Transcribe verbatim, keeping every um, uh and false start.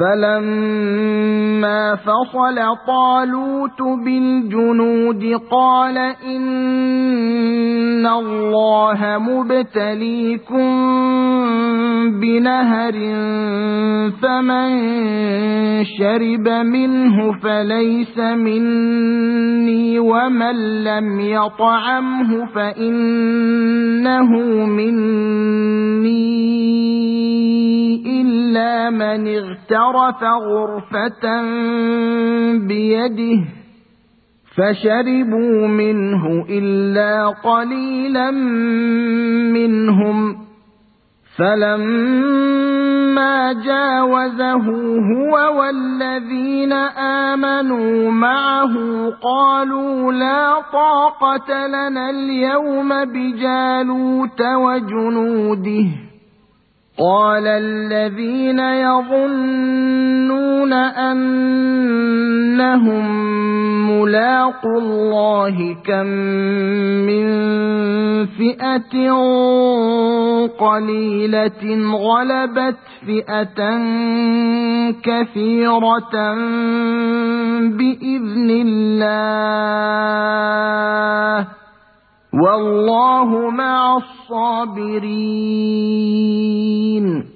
فلما فصل طالوت بالجنود قال إن الله مبتليكم بنهر فمن شرب منه فليس مني ومن لم يطعمه فإنه مني إلا من اغترف غرفة بيده فشربوا منه إلا قليلا منهم فلما جاوزه هو والذين آمنوا معه قالوا لا طاقة لنا اليوم بجالوت وجنوده قال الذين يظنون أنهم ملاقو الله كم من فئة قليلة غلبت فئة كثيرة بإذن الله والله مع الصابرين